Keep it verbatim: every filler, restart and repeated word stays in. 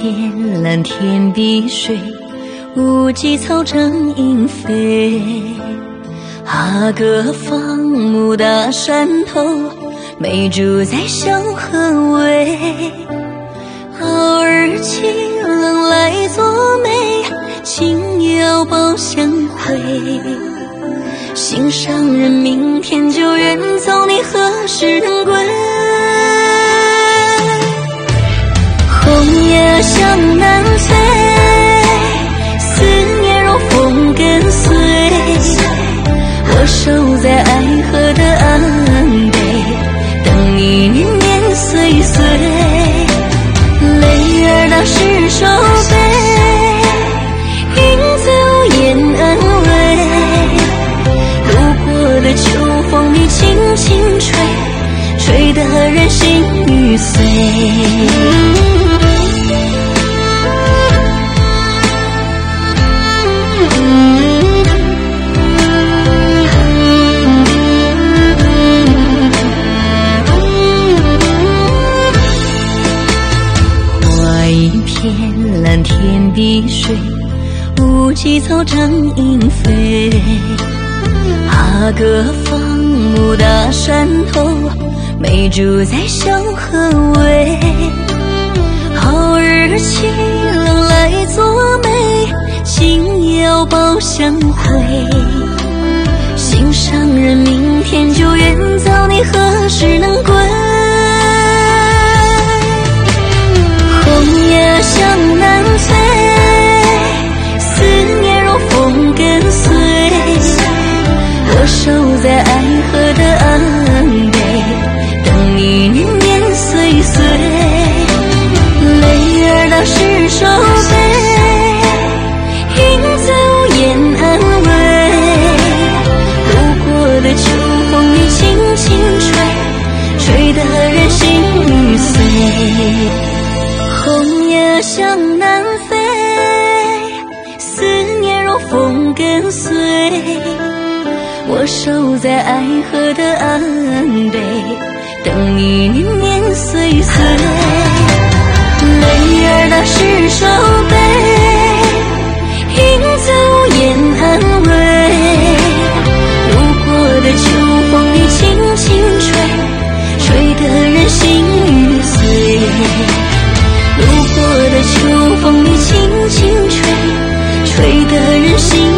片蓝天碧水，无际草长莺飞。阿哥放牧大山头，梅竹在小河尾。偶尔清冷来作媒，轻摇抱相会。心上人明天就远走，你何时能归？红叶向南飞，思念如风跟随。我守在爱河的岸边，等你年年岁岁。泪儿打湿手背，云在眼安慰。路过的秋风你轻轻吹，吹得人心欲碎。蓝天碧水，无际草长莺飞。阿哥放牧大山头，梅竹在小河尾。好日清冷来作媒，轻摇抱相会。心上人明天就远走，你何时能归？红叶向南飞，思念如风跟随。我守在爱河的岸边，等你年年岁岁。泪儿打湿手背，云在眼安慰。路过的秋风你轻轻吹，吹得人心欲碎。红叶向南飞，思念如风跟随。我守在爱河的岸边，等你年年岁岁。泪儿打湿手背，云在眼安慰。路过的秋风你轻轻吹，吹得人心欲碎。路过的秋风你轻轻吹，吹得人心